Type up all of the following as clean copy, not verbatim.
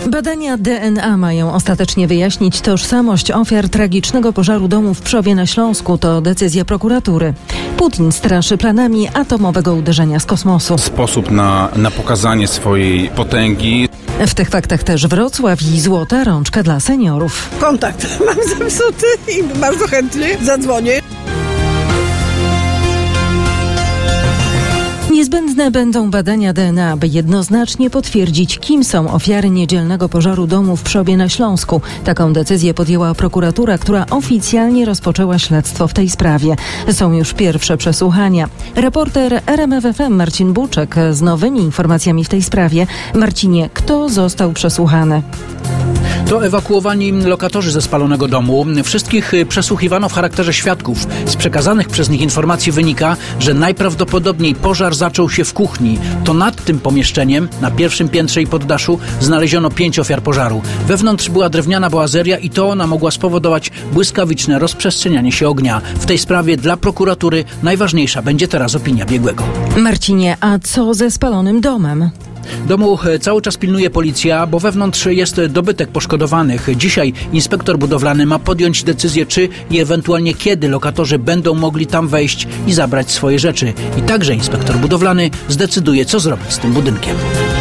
Badania DNA mają ostatecznie wyjaśnić tożsamość ofiar tragicznego pożaru domu w Przowie na Śląsku. To decyzja prokuratury. Putin straszy planami atomowego uderzenia z kosmosu. Sposób na pokazanie swojej potęgi. W tych faktach też Wrocław i złota rączka dla seniorów. Kontakt mam zepsuty i bardzo chętnie zadzwonię. Niezbędne będą badania DNA, by jednoznacznie potwierdzić, kim są ofiary niedzielnego pożaru domu w Przowie na Śląsku. Taką decyzję podjęła prokuratura, która oficjalnie rozpoczęła śledztwo w tej sprawie. Są już pierwsze przesłuchania. Reporter RMF FM Marcin Buczek z nowymi informacjami w tej sprawie. Marcinie, kto został przesłuchany? To ewakuowani lokatorzy ze spalonego domu. Wszystkich przesłuchiwano w charakterze świadków. Z przekazanych przez nich informacji wynika, że najprawdopodobniej pożar zaczął się w kuchni. To nad tym pomieszczeniem, na pierwszym piętrze i poddaszu, znaleziono 5 ofiar pożaru. Wewnątrz była drewniana boazeria i to ona mogła spowodować błyskawiczne rozprzestrzenianie się ognia. W tej sprawie dla prokuratury najważniejsza będzie teraz opinia biegłego. Marcinie, a co ze spalonym domem? Domu cały czas pilnuje policja, bo wewnątrz jest dobytek poszkodowanych. Dzisiaj inspektor budowlany ma podjąć decyzję, czy i ewentualnie kiedy lokatorzy będą mogli tam wejść i zabrać swoje rzeczy. I także inspektor budowlany zdecyduje, co zrobić z tym budynkiem.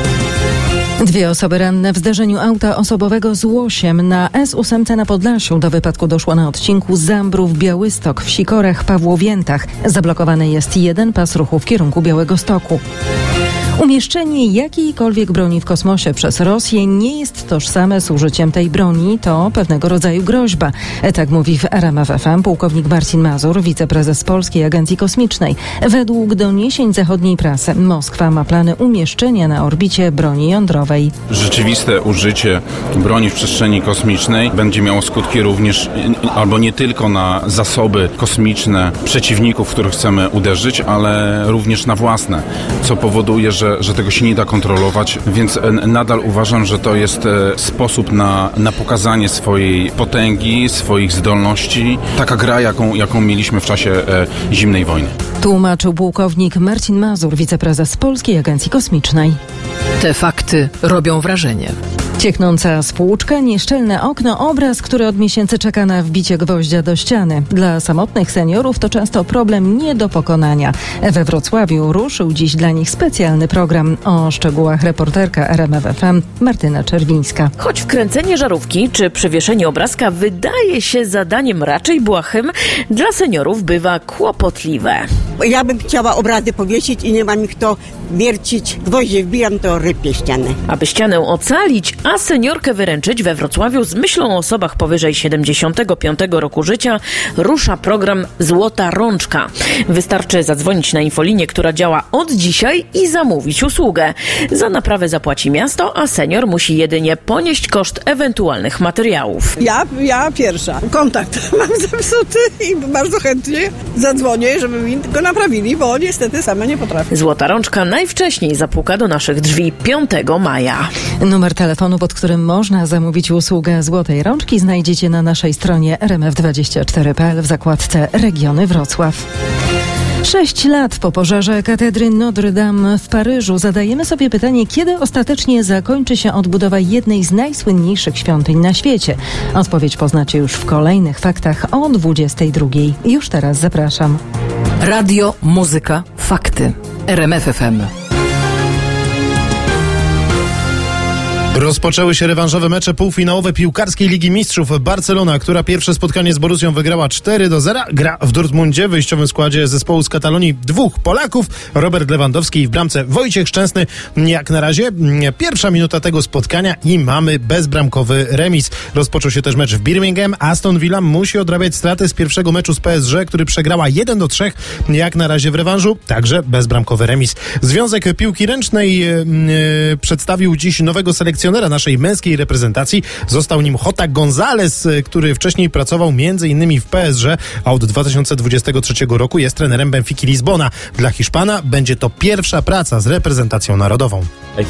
2 osoby ranne w zdarzeniu auta osobowego z Łosiem na S8 na Podlasiu. Do wypadku doszło na odcinku Zambrów-Białystok w Sikorach-Pawłowiętach. Zablokowany jest jeden pas ruchu w kierunku Białegostoku. Umieszczenie jakiejkolwiek broni w kosmosie przez Rosję nie jest tożsame z użyciem tej broni. To pewnego rodzaju groźba. Tak mówi w RMF FM pułkownik Marcin Mazur, wiceprezes Polskiej Agencji Kosmicznej. Według doniesień zachodniej prasy Moskwa ma plany umieszczenia na orbicie broni jądrowej. Rzeczywiste użycie broni w przestrzeni kosmicznej będzie miało skutki również, albo nie tylko na zasoby kosmiczne przeciwników, w których chcemy uderzyć, ale również na własne, co powoduje, że tego się nie da kontrolować, więc nadal uważam, że to jest sposób na pokazanie swojej potęgi, swoich zdolności. Taka gra, jaką mieliśmy w czasie zimnej wojny. Tłumaczył pułkownik Marcin Mazur, wiceprezes Polskiej Agencji Kosmicznej. Te fakty robią wrażenie. Cieknąca spłuczka, nieszczelne okno, obraz, który od miesięcy czeka na wbicie gwoździa do ściany. Dla samotnych seniorów to często problem nie do pokonania. We Wrocławiu ruszył dziś dla nich specjalny program. O szczegółach reporterka RMF FM Martyna Czerwińska. Choć wkręcenie żarówki czy przywieszenie obrazka wydaje się zadaniem raczej błahym, dla seniorów bywa kłopotliwe. Ja bym chciała obrazy powiesić i nie ma mi kto wiercić. Gwoździe wbijam, to rypie ścianę. Aby ścianę ocalić, a seniorkę wyręczyć, we Wrocławiu z myślą o osobach powyżej 75 roku życia rusza program Złota Rączka. Wystarczy zadzwonić na infolinię, która działa od dzisiaj i zamówić usługę. Za naprawę zapłaci miasto, a senior musi jedynie ponieść koszt ewentualnych materiałów. Ja pierwsza. Kontakt mam zepsuty i bardzo chętnie zadzwonię, żeby mi go naprawili, bo niestety sama nie potrafię. Złota Rączka najwcześniej zapuka do naszych drzwi 5 maja. Numer telefonu, pod którym można zamówić usługę Złotej Rączki, znajdziecie na naszej stronie rmf24.pl w zakładce Regiony Wrocław. 6 lat po pożarze katedry Notre Dame w Paryżu zadajemy sobie pytanie, kiedy ostatecznie zakończy się odbudowa jednej z najsłynniejszych świątyń na świecie. Odpowiedź poznacie już w kolejnych faktach o 22:00. Już teraz zapraszam. Radio, muzyka, fakty. RMF FM. Rozpoczęły się rewanżowe mecze półfinałowe piłkarskiej Ligi Mistrzów. Barcelona, która pierwsze spotkanie z Borussią wygrała 4-0, gra w Dortmundzie. W wyjściowym składzie zespołu z Katalonii 2 Polaków. Robert Lewandowski i w bramce Wojciech Szczęsny. Jak na razie pierwsza minuta tego spotkania i mamy bezbramkowy remis. Rozpoczął się też mecz w Birmingham. Aston Villa musi odrabiać straty z pierwszego meczu z PSG, który przegrała 1-3. Jak na razie w rewanżu także bezbramkowy remis. Związek Piłki Ręcznej przedstawił dziś nowego selekcjonera naszej męskiej reprezentacji. Został nim Jota González, który wcześniej pracował m.in. w PSG, a od 2023 roku jest trenerem Benfiki Lizbona. Dla Hiszpana będzie to pierwsza praca z reprezentacją narodową.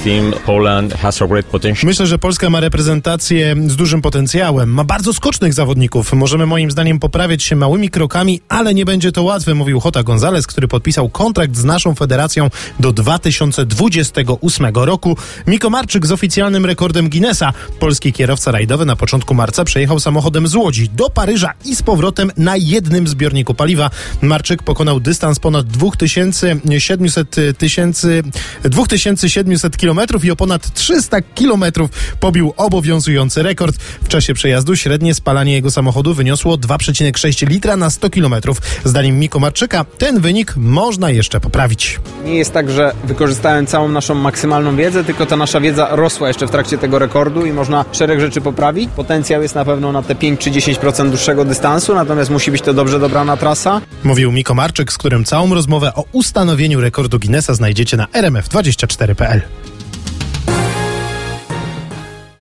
Myślę, że Polska ma reprezentację z dużym potencjałem. Ma bardzo skocznych zawodników. Możemy moim zdaniem poprawiać się małymi krokami, ale nie będzie to łatwe, mówił Jota González, który podpisał kontrakt z naszą federacją do 2028 roku. Miko Marczyk z oficjalnym ustawionym rekordem Guinnessa. Polski kierowca rajdowy na początku marca przejechał samochodem z Łodzi do Paryża i z powrotem na jednym zbiorniku paliwa. Marczyk pokonał dystans ponad 2700 km i o ponad 300 km pobił obowiązujący rekord. W czasie przejazdu średnie spalanie jego samochodu wyniosło 2,6 litra na 100 km. Zdaniem Miko Marczyka ten wynik można jeszcze poprawić. Nie jest tak, że wykorzystałem całą naszą maksymalną wiedzę, tylko ta nasza wiedza rosła jeszcze w trakcie tego rekordu i można szereg rzeczy poprawić. Potencjał jest na pewno na te 5 czy 10% dłuższego dystansu, natomiast musi być to dobrze dobrana trasa. Mówił Miko Marczyk, z którym całą rozmowę o ustanowieniu rekordu Guinnessa znajdziecie na rmf24.pl.